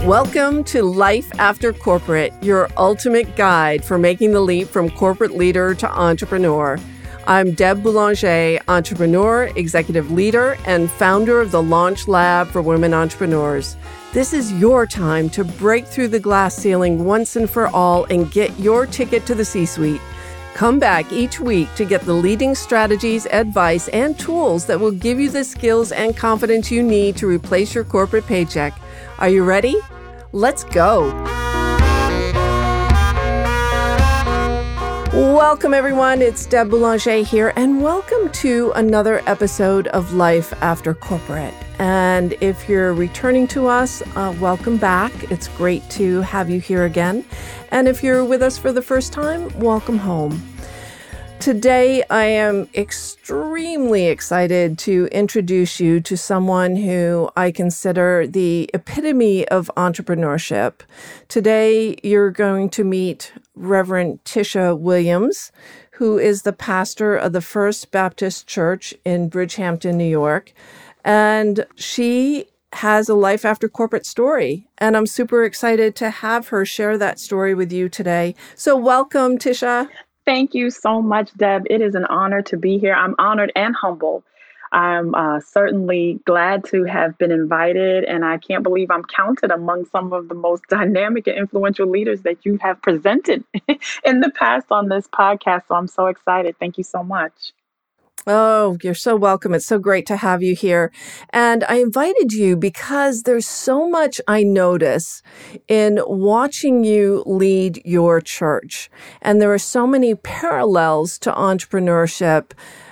Welcome to Life After Corporate, your ultimate guide for making the leap from corporate leader to entrepreneur. I'm Deb Boulanger, entrepreneur, executive leader, and founder of the Launch Lab for Women Entrepreneurs. This is your time to break through the glass ceiling once and for all and get your ticket to the C-suite. Come back each week to get the leading strategies, advice, and tools that will give you the skills and confidence you need to replace your corporate paycheck. Are you ready? Let's go. Welcome, everyone. It's Deb Boulanger here, and welcome to another episode of Life After Corporate. And if you're returning to us, welcome back. It's great to have you here again. And if you're with us for the first time, welcome home. Today, I am extremely excited to introduce you to someone who I consider the epitome of entrepreneurship. Today, you're going to meet Reverend Tisha Williams, who is the pastor of the First Baptist Church in Bridgehampton, New York. And she has a life after corporate story. And I'm super excited to have her share that story with you today. So welcome, Tisha. Thank you so much, Deb. It is an honor to be here. I'm honored and humble. I'm certainly glad to have been invited, and I can't believe I'm counted among some of the most dynamic and influential leaders that you have presented in the past on this podcast. So I'm so excited. Thank you so much. Oh, you're so welcome. It's so great to have you here. And I invited you because there's so much I notice in watching you lead your church. And there are so many parallels to entrepreneurship.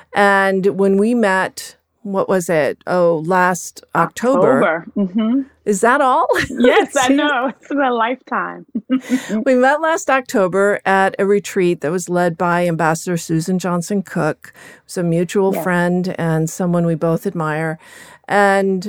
And when we met, what was it? Last October. Mm-hmm. Is that all? Yes, I know. It's been a lifetime. We met last October at a retreat that was led by Ambassador Susan Johnson Cook. It was a mutual friend and someone we both admire. And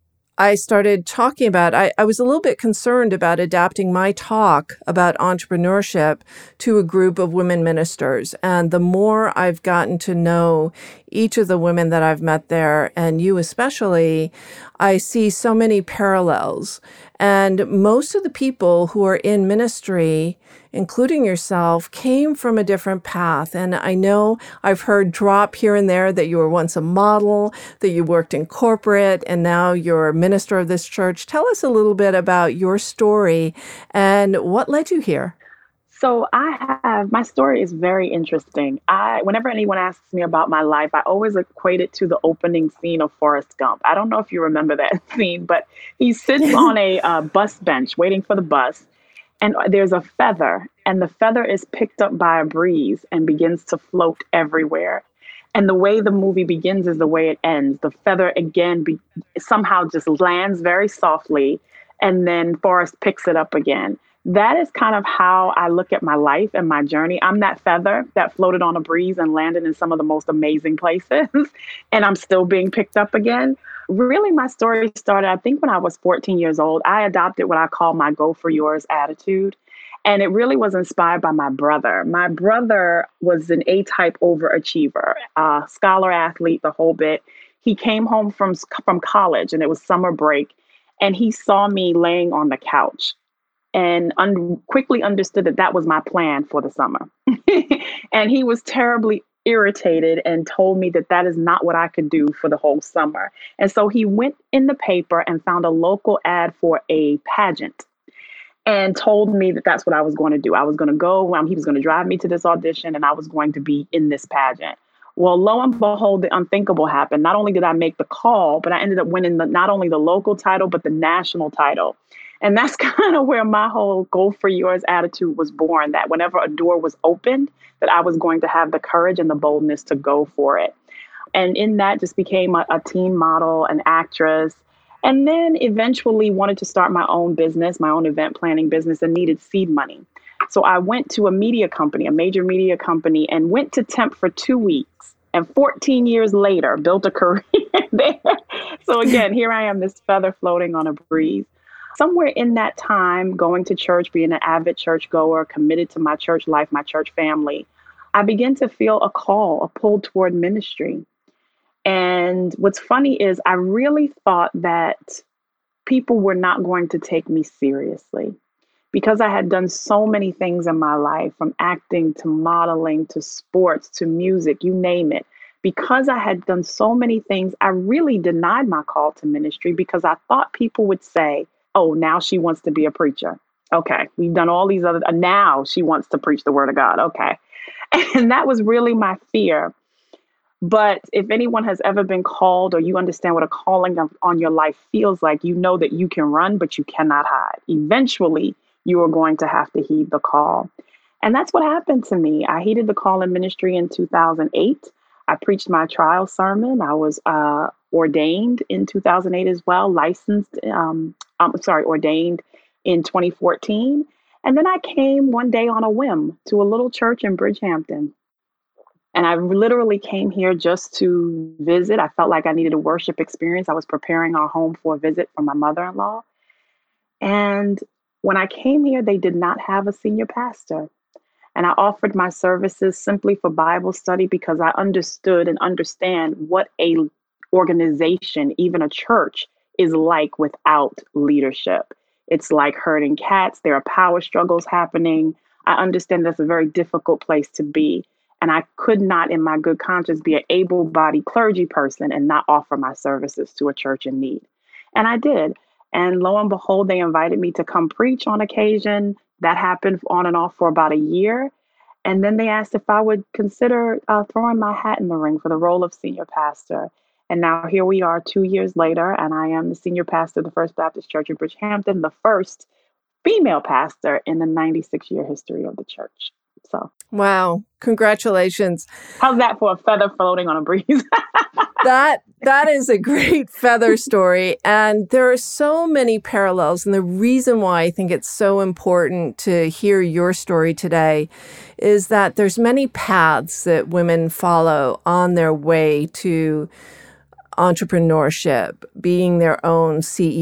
I started talking about, I was a little bit concerned about adapting my talk about entrepreneurship to a group of women ministers. And the more I've gotten to know each of the women that I've met there, and you especially, I see so many parallels. And most of the people who are in ministry, including yourself, came from a different path. And I know I've heard drop here and there that you were once a model, that you worked in corporate, and now you're a minister of this church. Tell us a little bit about your story and what led you here. So my story is very interesting. Whenever anyone asks me about my life, I always equate it to the opening scene of Forrest Gump. I don't know if you remember that scene, but he sits on a bus bench waiting for the bus, and there's a feather, and the feather is picked up by a breeze and begins to float everywhere. And the way the movie begins is the way it ends. The feather again somehow just lands very softly, and then Forrest picks it up again. That is kind of how I look at my life and my journey. I'm that feather that floated on a breeze and landed in some of the most amazing places, and I'm still being picked up again. Really, my story started, I think, when I was 14 years old. I adopted what I call my go for yours attitude. And it really was inspired by my brother. My brother was an A-type overachiever, scholar athlete, the whole bit. He came home from college, and it was summer break, and he saw me laying on the couch and quickly understood that was my plan for the summer. And he was terribly irritated and told me that is not what I could do for the whole summer. And so he went in the paper and found a local ad for a pageant and told me that that's what I was going to do. I was going to go, he was going to drive me to this audition, and I was going to be in this pageant. Well, lo and behold, the unthinkable happened. Not only did I make the call, but I ended up winning not only the local title, but the national title. And that's kind of where my whole go for yours attitude was born, that whenever a door was opened, that I was going to have the courage and the boldness to go for it. And in that just became a teen model, an actress, and then eventually wanted to start my own business, my own event planning business, and needed seed money. So I went to a media company, a major media company, and went to temp for 2 weeks. And 14 years later, built a career there. So again, here I am, this feather floating on a breeze. Somewhere in that time, going to church, being an avid churchgoer, committed to my church life, my church family, I began to feel a call, a pull toward ministry. And what's funny is I really thought that people were not going to take me seriously because I had done so many things in my life, from acting to modeling to sports to music, you name it. Because I had done so many things, I really denied my call to ministry because I thought people would say, oh, now she wants to be a preacher. Okay, we've done all these other, now she wants to preach the word of God. Okay. And that was really my fear. But if anyone has ever been called, or you understand what a calling on your life feels like, you know that you can run, but you cannot hide. Eventually, you are going to have to heed the call. And that's what happened to me. I heeded the call in ministry in 2008. I preached my trial sermon. I was ordained in 2008 as well, ordained in 2014. And then I came one day on a whim to a little church in Bridgehampton. And I literally came here just to visit. I felt like I needed a worship experience. I was preparing our home for a visit from my mother-in-law. And when I came here, they did not have a senior pastor. And I offered my services simply for Bible study because I understood and understand what a organization, even a church, is like without leadership. It's like herding cats. There are power struggles happening. I understand that's a very difficult place to be. And I could not, in my good conscience, be an able-bodied clergy person and not offer my services to a church in need. And I did. And lo and behold, they invited me to come preach on occasion. That happened on and off for about a year. And then they asked if I would consider throwing my hat in the ring for the role of senior pastor. And now here we are 2 years later, and I am the senior pastor of the First Baptist Church of Bridgehampton, the first female pastor in the 96-year history of the church. So, wow, congratulations. How's that for a feather floating on a breeze? That is a great feather story. And there are so many parallels. And the reason why I think it's so important to hear your story today is that there's many paths that women follow on their way to entrepreneurship, being their own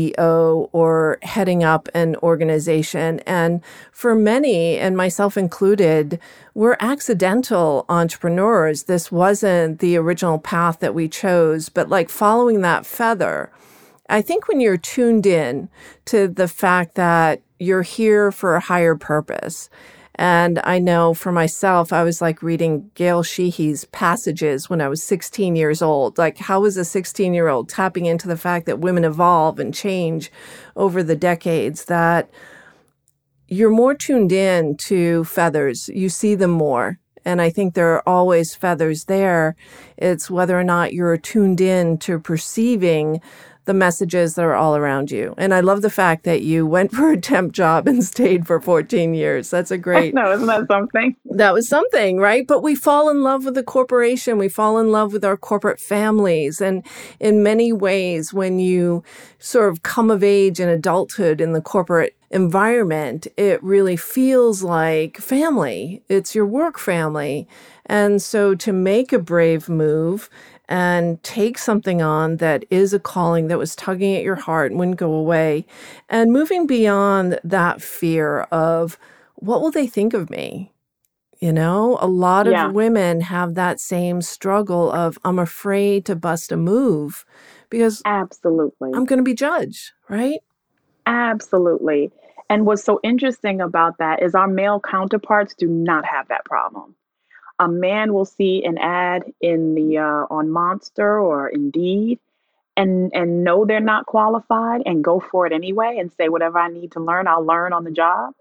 CEO or heading up an organization. And for many, and myself included, we're accidental entrepreneurs. This wasn't the original path that we chose, but like following that feather. I think when you're tuned in to the fact that you're here for a higher purpose. And I know for myself, I was like reading Gail Sheehy's Passages when I was 16 years old. Like, how was a 16-year-old tapping into the fact that women evolve and change over the decades, that you're more tuned in to feathers. You see them more. And I think there are always feathers there. It's whether or not you're tuned in to perceiving the messages that are all around you. And I love the fact that you went for a temp job and stayed for 14 years. That's a great... No, isn't that something? That was something, right? But we fall in love with the corporation. We fall in love with our corporate families. And in many ways, when you sort of come of age in adulthood in the corporate environment, it really feels like family. It's your work family. And so to make a brave move and take something on that is a calling that was tugging at your heart and wouldn't go away, and moving beyond that fear of, what will they think of me? You know, a lot of women have that same struggle of, I'm afraid to bust a move because absolutely, I'm going to be judged, right? Absolutely. And what's so interesting about that is our male counterparts do not have that problem. A man will see an ad in the on Monster or Indeed and know they're not qualified and go for it anyway and say, whatever I need to learn, I'll learn on the job.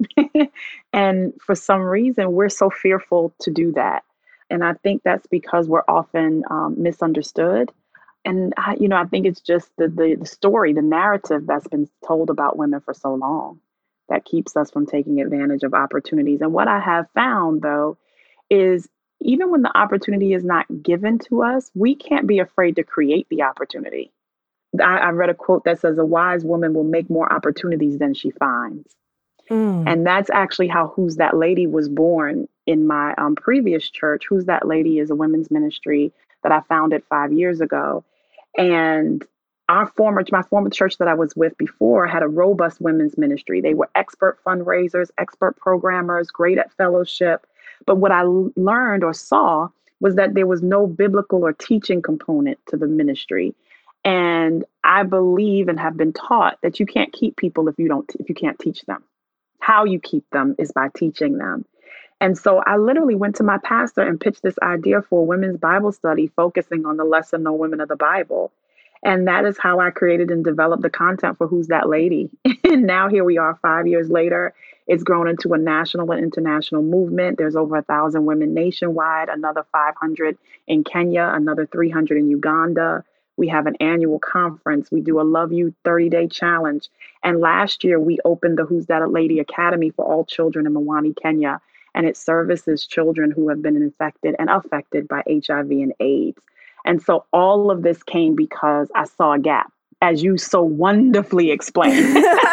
And for some reason, we're so fearful to do that. And I think that's because we're often misunderstood. And, I think it's just the story, the narrative that's been told about women for so long that keeps us from taking advantage of opportunities. And what I have found, though, is even when the opportunity is not given to us, we can't be afraid to create the opportunity. I read a quote that says, a wise woman will make more opportunities than she finds. And that's actually how Who's That Lady was born in my previous church. Who's That Lady is a women's ministry that I founded 5 years ago. And my former church that I was with before had a robust women's ministry. They were expert fundraisers, expert programmers, great at fellowship. But what I learned or saw was that there was no biblical or teaching component to the ministry. And I believe and have been taught that you can't keep people if you can't teach them. How you keep them is by teaching them. And so I literally went to my pastor and pitched this idea for a women's Bible study focusing on the lesser known women of the Bible. And that is how I created and developed the content for Who's That Lady? And now here we are 5 years later. It's grown into a national and international movement. There's over 1,000 women nationwide, another 500 in Kenya, another 300 in Uganda. We have an annual conference. We do a Love You 30-day challenge. And last year, we opened the Who's That Lady Academy for all children in Mwani, Kenya. And it services children who have been infected and affected by HIV and AIDS. And so all of this came because I saw a gap, as you so wonderfully explained.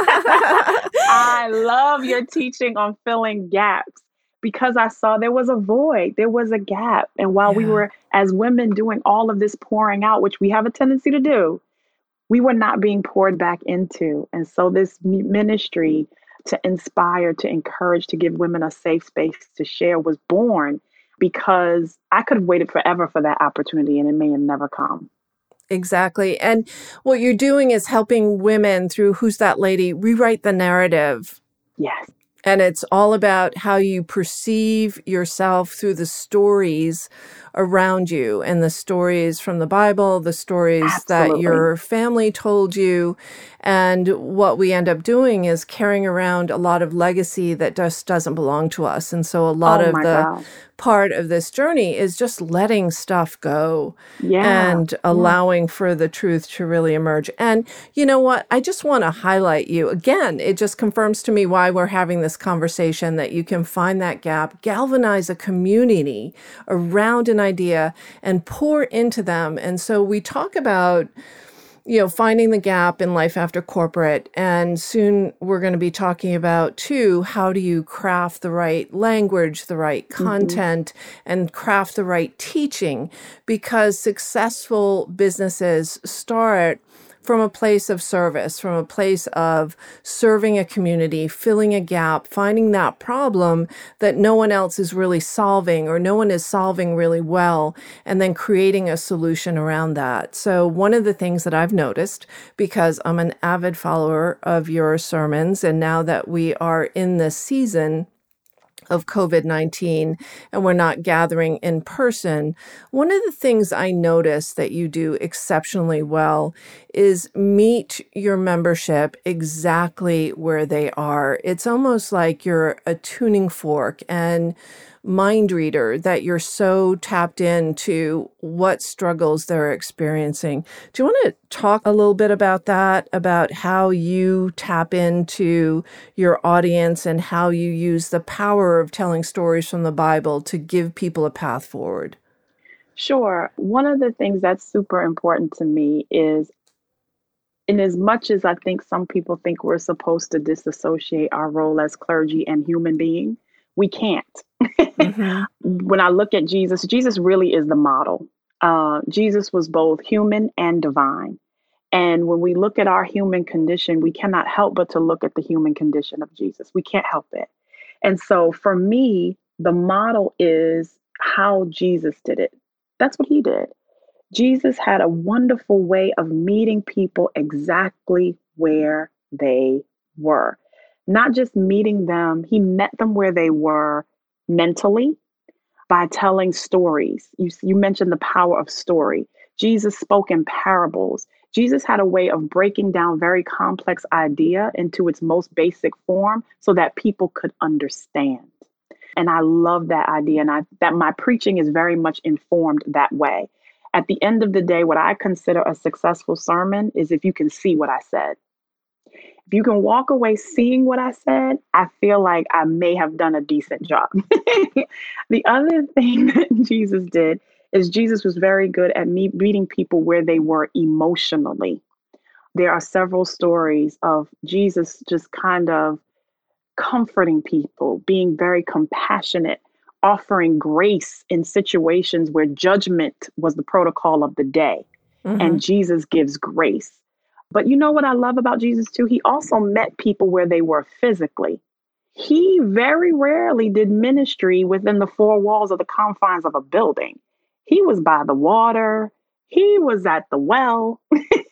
I love your teaching on filling gaps because I saw there was a void, there was a gap. And while we were, as women, doing all of this pouring out, which we have a tendency to do, we were not being poured back into. And so this ministry to inspire, to encourage, to give women a safe space to share was born because I could have waited forever for that opportunity and it may have never come. Exactly. And what you're doing is helping women through Who's That Lady rewrite the narrative. Yes. And it's all about how you perceive yourself through the stories around you and the stories from the Bible, the stories that your family told you. And what we end up doing is carrying around a lot of legacy that just doesn't belong to us. And so a lot of the part of this journey is just letting stuff go and allowing for the truth to really emerge. And you know what? I just want to highlight you. Again, it just confirms to me why we're having this conversation, that you can find that gap, galvanize a community around an idea and pour into them. And so we talk about, you know, finding the gap in life after corporate. And soon we're going to be talking about, too, how do you craft the right language, the right content, and craft the right teaching? Because successful businesses start from a place of service, from a place of serving a community, filling a gap, finding that problem that no one else is really solving or no one is solving really well, and then creating a solution around that. So one of the things that I've noticed, because I'm an avid follower of your sermons, and now that we are in this season of COVID-19 and we're not gathering in person, one of the things I notice that you do exceptionally well is meet your membership exactly where they are. It's almost like you're a tuning fork and mind reader, that you're so tapped into what struggles they're experiencing. Do you want to talk a little bit about that, about how you tap into your audience and how you use the power of telling stories from the Bible to give people a path forward? Sure. One of the things that's super important to me is, in as much as I think some people think we're supposed to disassociate our role as clergy and human being, we can't. When I look at Jesus, Jesus really is the model. Jesus was both human and divine. And when we look at our human condition, we cannot help but to look at the human condition of Jesus. We can't help it. And so for me, the model is how Jesus did it. That's what he did. Jesus had a wonderful way of meeting people exactly where they were. Not just meeting them, he met them where they were mentally by telling stories. You mentioned the power of story. Jesus spoke in parables. Jesus had a way of breaking down very complex idea into its most basic form so that people could understand. And I love that idea, and that my preaching is very much informed that way. At the end of the day, what I consider a successful sermon is if you can see what I said. If you can walk away seeing what I said, I feel like I may have done a decent job. The other thing that Jesus did is Jesus was very good at meeting people where they were emotionally. There are several stories of Jesus just kind of comforting people, being very compassionate, offering grace in situations where judgment was the protocol of the day. And Jesus gives grace. But you know what I love about Jesus too? He also met people where they were physically. He very rarely did ministry within the four walls of the confines of a building. He was by the water. He was at the well.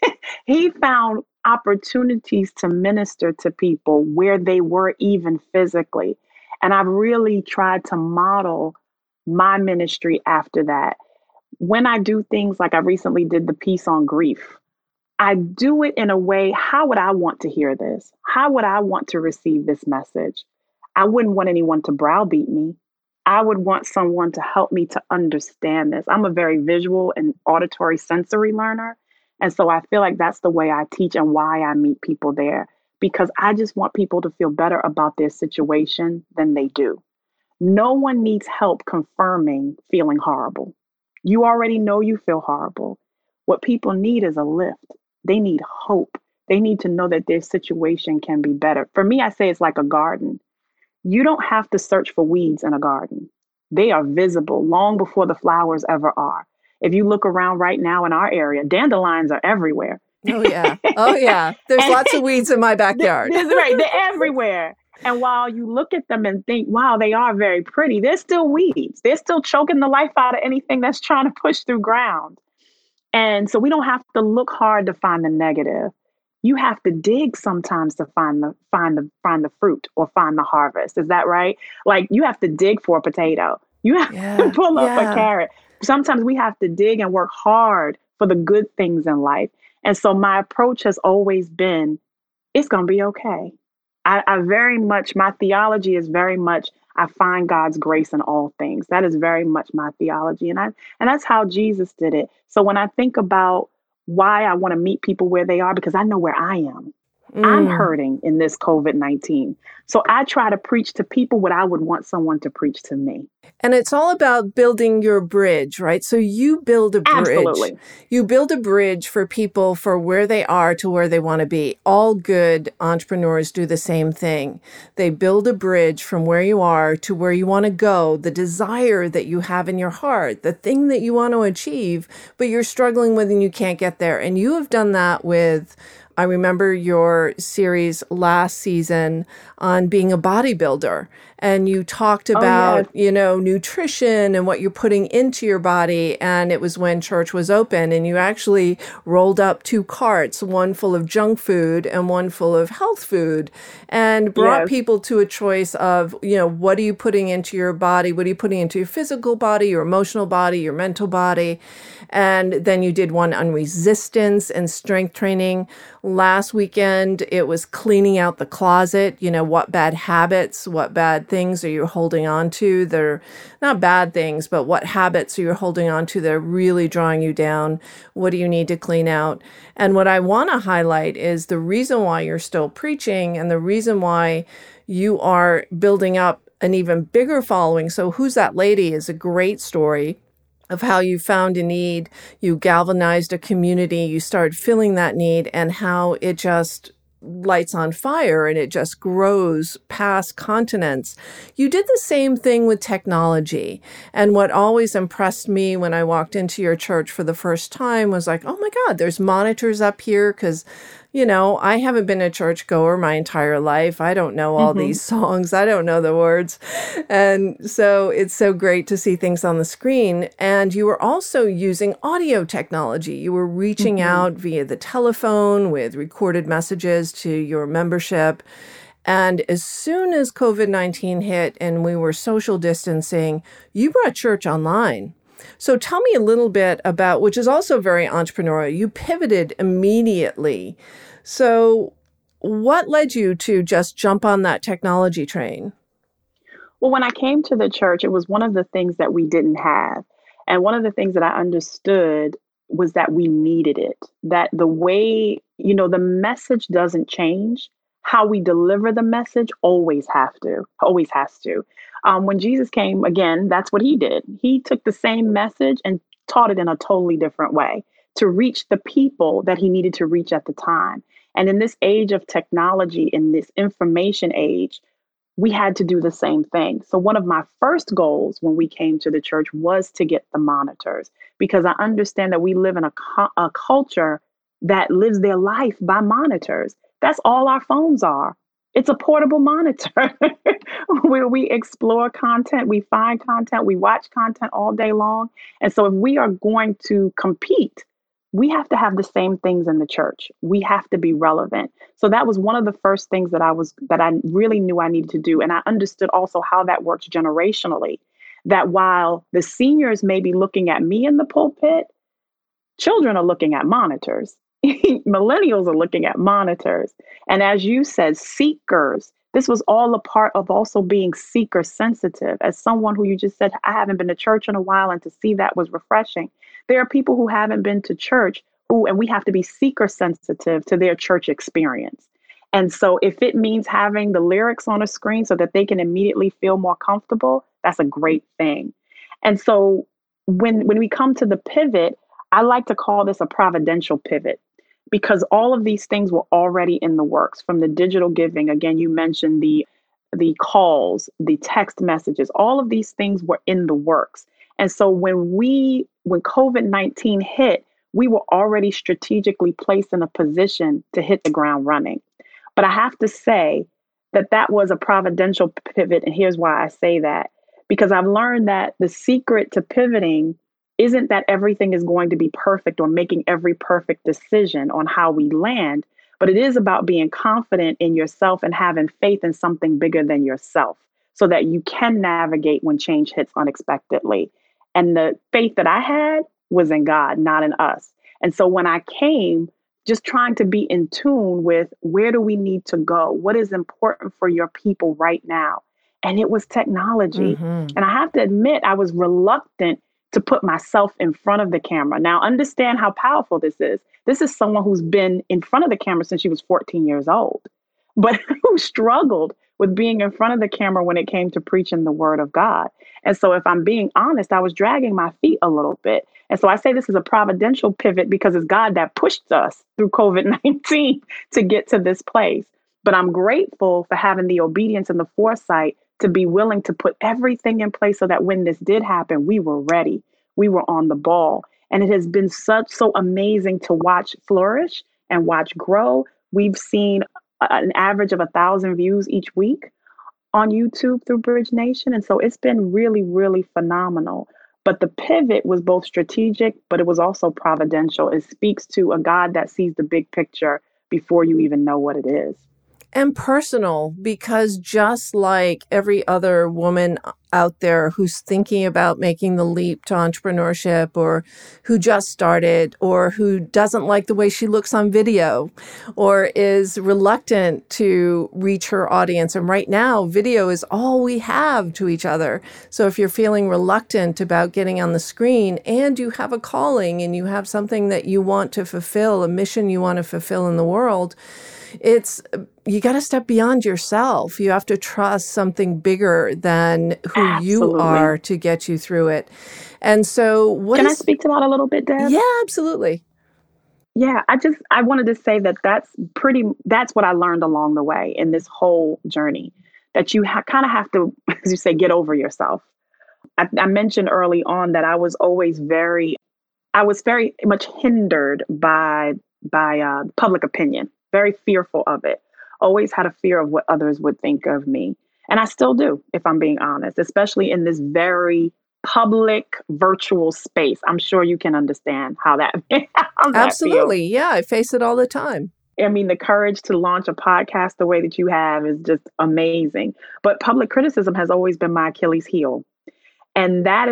He found opportunities to minister to people where they were even physically. And I've really tried to model my ministry after that. When I do things like I recently did the piece on grief, I do it in a way, how would I want to hear this? How would I want to receive this message? I wouldn't want anyone to browbeat me. I would want someone to help me to understand this. I'm a very visual and auditory sensory learner. And so I feel like that's the way I teach and why I meet people there, because I just want people to feel better about their situation than they do. No one needs help confirming feeling horrible. You already know you feel horrible. What people need is a lift. They need hope. They need to know that their situation can be better. For me, I say it's like a garden. You don't have to search for weeds in a garden. They are visible long before the flowers ever are. If you look around right now in our area, dandelions are everywhere. Oh, yeah. Oh, yeah. There's lots of weeds in my backyard. Right. They're everywhere. And while you look at them and think, wow, they are very pretty, they're still weeds. They're still choking the life out of anything that's trying to push through ground. And so we don't have to look hard to find the negative. You have to dig sometimes to find the fruit or find the harvest. Is that right? Like you have to dig for a potato. You have to pull up a carrot. Sometimes we have to dig and work hard for the good things in life. And so my approach has always been, it's going to be okay. I very much, my theology is very much, I find God's grace in all things. That is very much my theology. And that's how Jesus did it. So when I think about why I want to meet people where they are, because I know where I am. I'm hurting in this COVID-19. So I try to preach to people what I would want someone to preach to me. And it's all about building your bridge, right? So you build a bridge. Absolutely. You build a bridge for people for where they are to where they want to be. All good entrepreneurs do the same thing. They build a bridge from where you are to where you want to go, the desire that you have in your heart, the thing that you want to achieve, but you're struggling with and you can't get there. And you have done that with, I remember your series last season on being a bodybuilder, and you talked about, nutrition and what you're putting into your body. And it was when church was open, and you actually rolled up 2 carts, one full of junk food and one full of health food, and brought people to a choice of, what are you putting into your body? What are you putting into your physical body, your emotional body, your mental body? And then you did one on resistance and strength training. Last weekend, it was cleaning out the closet. What bad habits, what bad things are you holding on to? They're not bad things, but what habits are you holding on to that are really drawing you down? What do you need to clean out? And what I want to highlight is the reason why you're still preaching and the reason why you are building up an even bigger following. So Who's That Lady is a great story of how you found a need, you galvanized a community, you started filling that need, and how it just lights on fire and it just grows past continents. You did the same thing with technology. And what always impressed me when I walked into your church for the first time was like, oh my God, there's monitors up here, because I haven't been a churchgoer my entire life. I don't know all these songs. I don't know the words. And so it's so great to see things on the screen. And you were also using audio technology. You were reaching out via the telephone with recorded messages to your membership. And as soon as COVID-19 hit and we were social distancing, you brought church online. So tell me a little bit about, which is also very entrepreneurial, you pivoted immediately. So what led you to just jump on that technology train? Well, when I came to the church, it was one of the things that we didn't have. And one of the things that I understood was that we needed it, that the way, the message doesn't change. How we deliver the message always has to. When Jesus came, again, that's what he did. He took the same message and taught it in a totally different way to reach the people that he needed to reach at the time. And in this age of technology, in this information age, we had to do the same thing. So one of my first goals when we came to the church was to get the monitors, because I understand that we live in a culture that lives their life by monitors. That's all our phones are. It's a portable monitor where we explore content, we find content, we watch content all day long. And so if we are going to compete, we have to have the same things in the church. We have to be relevant. So that was one of the first things that I really knew I needed to do. And I understood also how that works generationally, that while the seniors may be looking at me in the pulpit, children are looking at monitors. Millennials are looking at monitors. And as you said, seekers, this was all a part of also being seeker sensitive. As someone who you just said, I haven't been to church in a while, and to see that was refreshing. There are people who haven't been to church and we have to be seeker sensitive to their church experience. And so if it means having the lyrics on a screen so that they can immediately feel more comfortable, that's a great thing. And so when we come to the pivot, I like to call this a providential pivot, because all of these things were already in the works. From the digital giving, again, you mentioned the calls, the text messages, all of these things were in the works. And so when COVID-19 hit, we were already strategically placed in a position to hit the ground running. But I have to say that was a providential pivot. And here's why I say that, because I've learned that the secret to pivoting isn't that everything is going to be perfect or making every perfect decision on how we land, but it is about being confident in yourself and having faith in something bigger than yourself so that you can navigate when change hits unexpectedly. And the faith that I had was in God, not in us. And so when I came, just trying to be in tune with, where do we need to go? What is important for your people right now? And it was technology. Mm-hmm. And I have to admit, I was reluctant to put myself in front of the camera. Now, understand how powerful this is. This is someone who's been in front of the camera since she was 14 years old, but who struggled with being in front of the camera when it came to preaching the word of God. And so if I'm being honest, I was dragging my feet a little bit. And so I say this is a providential pivot because it's God that pushed us through COVID-19 to get to this place. But I'm grateful for having the obedience and the foresight to be willing to put everything in place so that when this did happen, we were ready. We were on the ball. And it has been so amazing to watch flourish and watch grow. We've seen an average of 1,000 views each week on YouTube through Bridge Nation. And so it's been really, really phenomenal. But the pivot was both strategic, but it was also providential. It speaks to a God that sees the big picture before you even know what it is. And personal, because just like every other woman out there who's thinking about making the leap to entrepreneurship, or who just started, or who doesn't like the way she looks on video, or is reluctant to reach her audience. And right now, video is all we have to each other. So if you're feeling reluctant about getting on the screen, and you have a calling and you have something that you want to fulfill, a mission you want to fulfill in the world, you got to step beyond yourself. You have to trust something bigger than who Absolutely. You are to get you through it. And so Can I speak to that a little bit, Deb? Yeah, absolutely. Yeah, I wanted to say that's what I learned along the way in this whole journey, that you kind of have to, as you say, get over yourself. I mentioned early on that I was very much hindered by public opinion, very fearful of it. Always had a fear of what others would think of me. And I still do, if I'm being honest, especially in this very public virtual space. I'm sure you can understand how that Absolutely. feels. Yeah, I face it all the time. I mean, the courage to launch a podcast the way that you have is just amazing. But public criticism has always been my Achilles heel. And that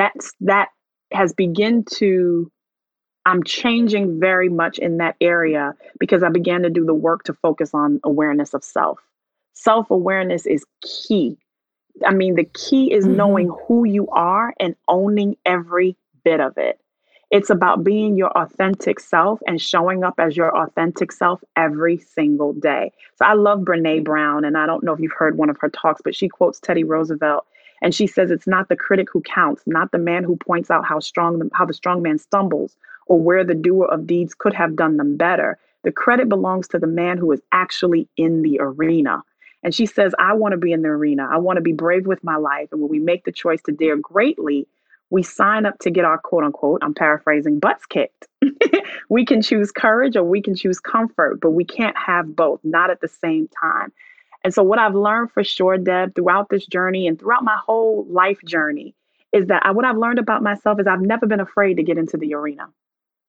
has begun to, I'm changing very much in that area because I began to do the work to focus on awareness of self. Self-awareness is key. I mean, the key is knowing who you are and owning every bit of it. It's about being your authentic self and showing up as your authentic self every single day. So I love Brené Brown, and I don't know if you've heard one of her talks, but she quotes Teddy Roosevelt. And she says, it's not the critic who counts, not the man who points out how the strong man stumbles or where the doer of deeds could have done them better. The credit belongs to the man who is actually in the arena. And she says, I want to be in the arena. I want to be brave with my life. And when we make the choice to dare greatly, we sign up to get our quote unquote, I'm paraphrasing, butts kicked. We can choose courage or we can choose comfort, but we can't have both, not at the same time. And so what I've learned for sure, Deb, throughout this journey and throughout my whole life journey is that what I've learned about myself is I've never been afraid to get into the arena.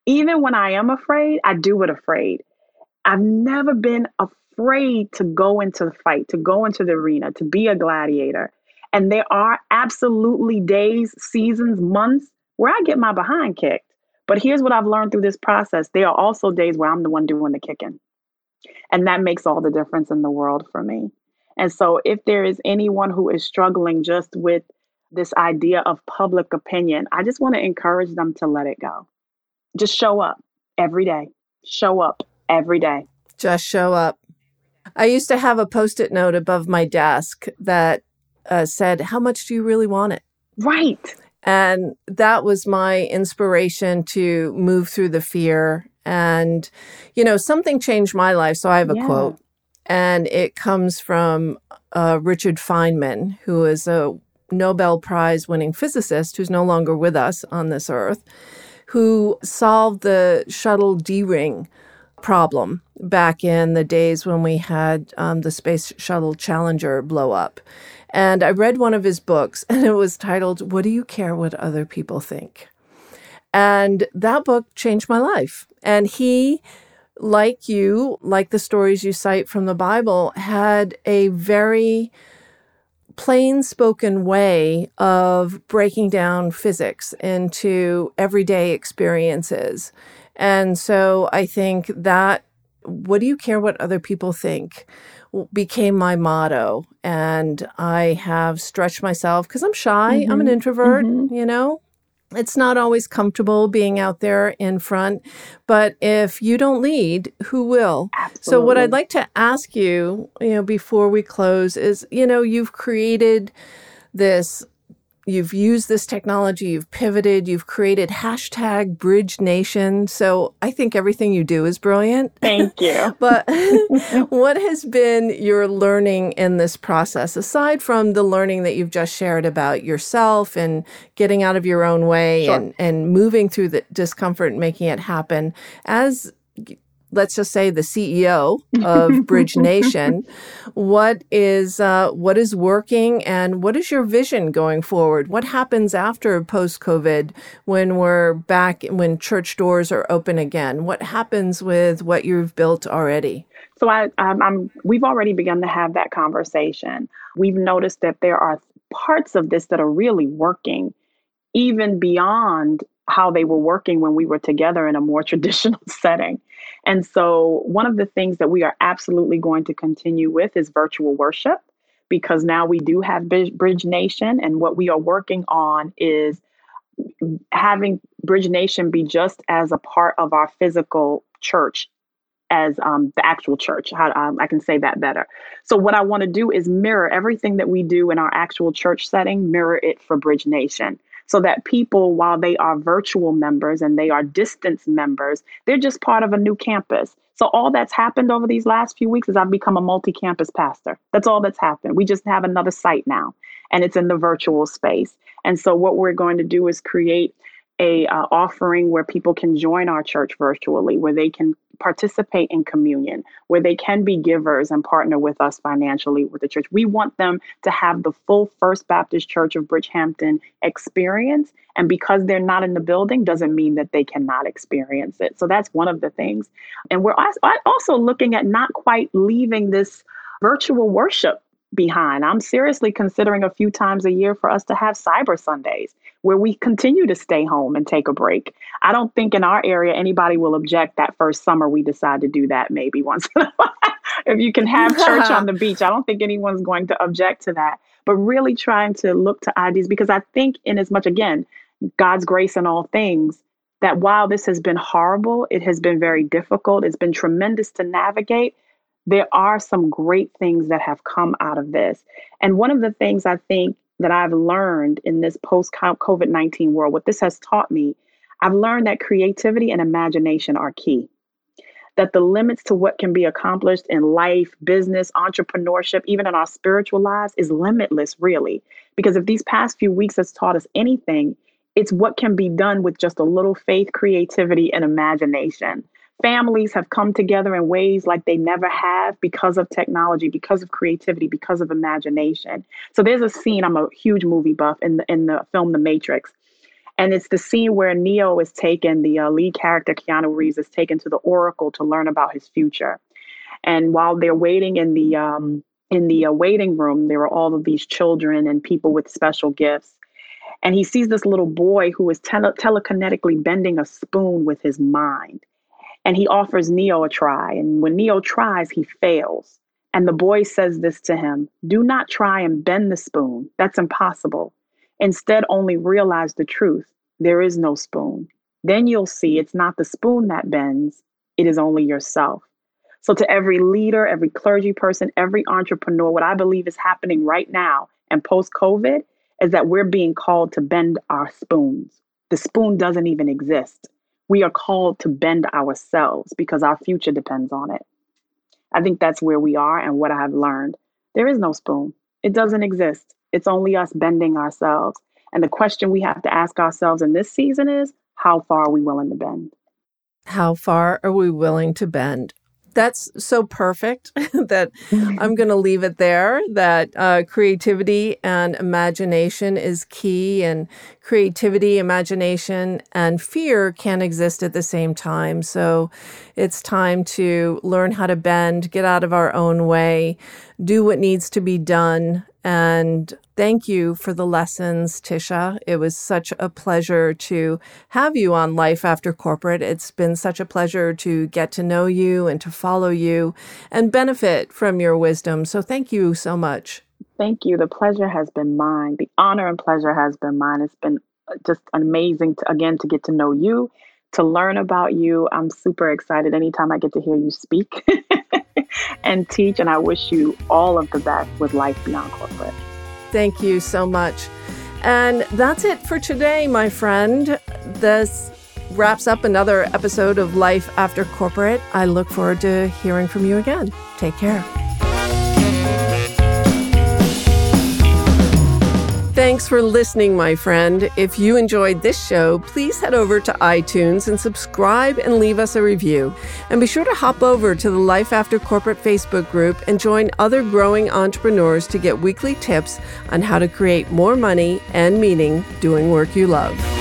even when I am afraid, I do it afraid. I've never been afraid to go into the fight, to go into the arena, to be a gladiator. And there are absolutely days, seasons, months where I get my behind kicked. But here's what I've learned through this process. There are also days where I'm the one doing the kicking. And that makes all the difference in the world for me. And so if there is anyone who is struggling just with this idea of public opinion, I just want to encourage them to let it go. Just show up every day. Show up every day. Just show up. I used to have a Post-it note above my desk that said, how much do you really want it? Right. And that was my inspiration to move through the fear. And, something changed my life. So I have a quote, and it comes from Richard Feynman, who is a Nobel Prize winning physicist who's no longer with us on this earth, who solved the shuttle D-ring problem back in the days when we had the Space Shuttle Challenger blow up. And I read one of his books, and it was titled, What Do You Care What Other People Think? And that book changed my life. And he, like you, like the stories you cite from the Bible, had a very plain-spoken way of breaking down physics into everyday experiences. And so I think that, what do you care what other people think, became my motto. And I have stretched myself because I'm shy. I'm an introvert, It's not always comfortable being out there in front. But if you don't lead, who will? Absolutely. So what I'd like to ask you, before we close is, you've created this, you've used this technology, you've pivoted, you've created #BridgeNation. So I think everything you do is brilliant. Thank you. But what has been your learning in this process, aside from the learning that you've just shared about yourself and getting out of your own way and moving through the discomfort and making it happen as, let's just say, the CEO of Bridge Nation, what is working, and what is your vision going forward? What happens after post-COVID when we're back, when church doors are open again? What happens with what you've built already? So we've already begun to have that conversation. We've noticed that there are parts of this that are really working, even beyond how they were working when we were together in a more traditional setting. And so one of the things that we are absolutely going to continue with is virtual worship, because now we do have Bridge Nation. And what we are working on is having Bridge Nation be just as a part of our physical church as the actual church. I can say that better. So what I want to do is mirror everything that we do in our actual church setting, mirror it for Bridge Nation. So that people, while they are virtual members and they are distance members, they're just part of a new campus. So all that's happened over these last few weeks is I've become a multi-campus pastor. That's all that's happened. We just have another site now, and it's in the virtual space. And so what we're going to do is create a offering where people can join our church virtually, where they can participate in communion, where they can be givers and partner with us financially with the church. We want them to have the full First Baptist Church of Bridgehampton experience. And because they're not in the building doesn't mean that they cannot experience it. So that's one of the things. And we're also looking at not quite leaving this virtual worship behind. I'm seriously considering a few times a year for us to have Cyber Sundays, where we continue to stay home and take a break. I don't think in our area anybody will object that first summer we decide to do that maybe once in a while. If you can have church on the beach, I don't think anyone's going to object to that. But really trying to look to ideas, because I think in as much, again, God's grace in all things, that while this has been horrible, it has been very difficult, it's been tremendous to navigate, there are some great things that have come out of this. And one of the things I think that I've learned in this post-COVID-19 world, what this has taught me, I've learned that creativity and imagination are key. That the limits to what can be accomplished in life, business, entrepreneurship, even in our spiritual lives is limitless, really. Because if these past few weeks has taught us anything, it's what can be done with just a little faith, creativity, and imagination. Families have come together in ways like they never have because of technology, because of creativity, because of imagination. So there's a scene, I'm a huge movie buff, in the film The Matrix. And it's the scene where Neo is taken, the lead character, Keanu Reeves, is taken to the Oracle to learn about his future. And while they're waiting in the waiting room, there are all of these children and people with special gifts. And he sees this little boy who is telekinetically bending a spoon with his mind. And he offers Neo a try. And when Neo tries, he fails. And the boy says this to him: "Do not try and bend the spoon. That's impossible. Instead, only realize the truth. There is no spoon. Then you'll see it's not the spoon that bends. It is only yourself." So to every leader, every clergy person, every entrepreneur, what I believe is happening right now and post-COVID is that we're being called to bend our spoons. The spoon doesn't even exist. We are called to bend ourselves because our future depends on it. I think that's where we are and what I have learned. There is no spoon. It doesn't exist. It's only us bending ourselves. And the question we have to ask ourselves in this season is, how far are we willing to bend? How far are we willing to bend? That's so perfect that I'm going to leave it there, that creativity and imagination is key, and creativity, imagination, and fear can exist at the same time. So it's time to learn how to bend, get out of our own way, do what needs to be done. And thank you for the lessons, Tisha. It was such a pleasure to have you on Life After Corporate. It's been such a pleasure to get to know you and to follow you and benefit from your wisdom. So thank you so much. Thank you. The pleasure has been mine. The honor and pleasure has been mine. It's been just amazing to get to know you, to learn about you. I'm super excited anytime I get to hear you speak and teach. And I wish you all of the best with Life Beyond Corporate. Thank you so much. And that's it for today, my friend. This wraps up another episode of Life After Corporate. I look forward to hearing from you again. Take care. Thanks for listening, my friend. If you enjoyed this show, please head over to iTunes and subscribe and leave us a review. And be sure to hop over to the Life After Corporate Facebook group and join other growing entrepreneurs to get weekly tips on how to create more money and meaning doing work you love.